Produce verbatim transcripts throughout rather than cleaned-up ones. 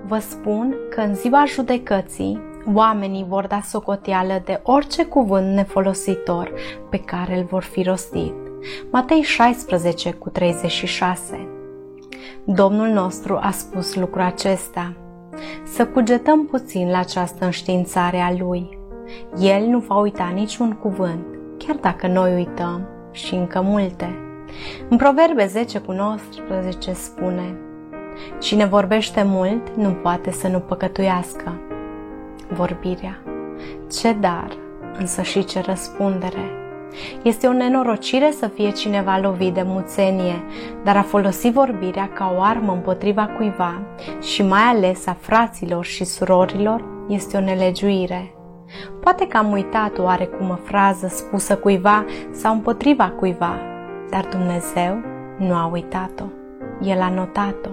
Vă spun că în ziua judecății oamenii vor da socoteală de orice cuvânt nefolositor pe care îl vor fi rostit. Matei șaisprezece cu treizeci și șase. Domnul nostru a spus lucrul acesta. Să cugetăm puțin la această înștiințare a Lui. El nu va uita niciun cuvânt, chiar dacă noi uităm și încă multe. În Proverbe zece cu nouăsprezece spune: cine vorbește mult nu poate să nu păcătuiască. Vorbirea. Ce dar, însă și ce răspundere. Este o nenorocire să fie cineva lovit de muțenie, dar a folosi vorbirea ca o armă împotriva cuiva și mai ales a fraților și surorilor este o nelegiuire. Poate că am uitat oarecum o frază spusă cuiva sau împotriva cuiva, dar Dumnezeu nu a uitat-o. El a notat-o.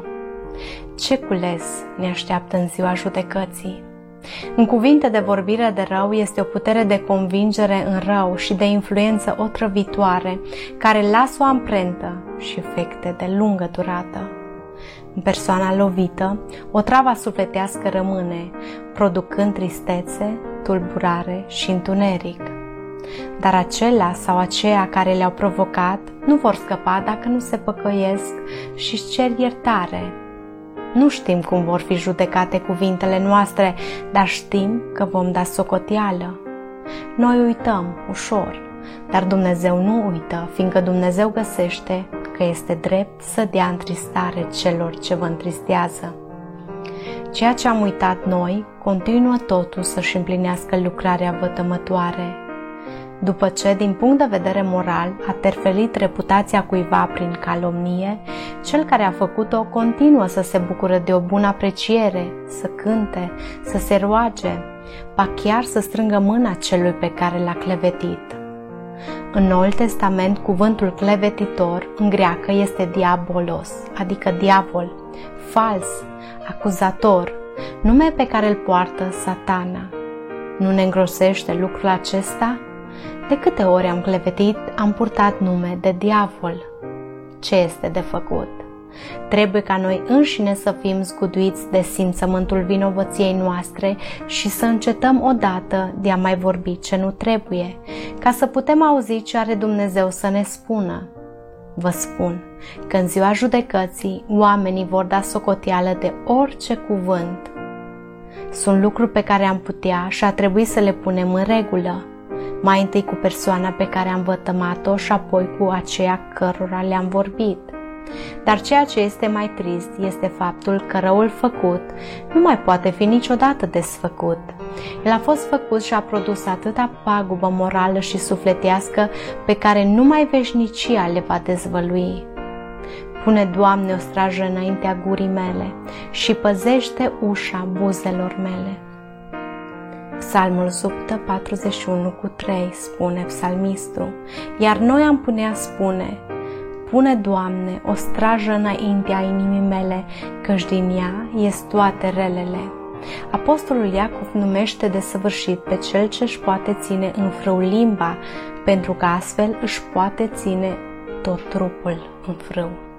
Ce cules ne așteaptă în ziua judecății? În cuvinte de vorbire de rău este o putere de convingere în rău și de influență otrăvitoare care lasă o amprentă și efecte de lungă durată. În persoana lovită, o travă sufletească rămâne, producând tristețe, tulburare și întuneric. Dar acela sau aceea care le-au provocat nu vor scăpa dacă nu se păcăiesc și își cer iertare. Nu știm cum vor fi judecate cuvintele noastre, dar știm că vom da socoteală. Noi uităm ușor, dar Dumnezeu nu uită, fiindcă Dumnezeu găsește că este drept să dea întristare celor ce vă întristează. Ceea ce am uitat noi continuă totul să-și împlinească lucrarea vătămătoare. După ce, din punct de vedere moral, a terfelit reputația cuiva prin calomnie, cel care a făcut-o continuă să se bucure de o bună apreciere, să cânte, să se roage, ba chiar să strângă mâna celui pe care l-a clevetit. În Noul Testament, cuvântul clevetitor în greacă este diabolos, adică diavol, fals, acuzator, nume pe care îl poartă Satana. Nu ne îngrosește lucrul acesta? De câte ori am clevetit, am purtat nume de diavol. Ce este de făcut? Trebuie ca noi înșine să fim zguduiți de simțământul vinovăției noastre și să încetăm odată de a mai vorbi ce nu trebuie, ca să putem auzi ce are Dumnezeu să ne spună. Vă spun că în ziua judecății oamenii vor da socoteală de orice cuvânt. Sunt lucruri pe care am putea și a trebuit să le punem în regulă. Mai întâi cu persoana pe care am vătămat-o și apoi cu aceea cărora le-am vorbit. Dar ceea ce este mai trist este faptul că răul făcut nu mai poate fi niciodată desfăcut. El a fost făcut și a produs atâta pagubă morală și sufletească pe care numai veșnicia le va dezvălui. Pune, Doamne, o strajă înaintea gurii mele și păzește ușa buzelor mele. Psalmul sută patruzeci și unu cu trei spune psalmistul, iar noi am putea spune: pune, Doamne, o strajă înaintea inimii mele, căci din ea ies toate relele. Apostolul Iacov numește desăvârșit pe cel ce își poate ține în frâu limba, pentru că astfel își poate ține tot trupul în frâu.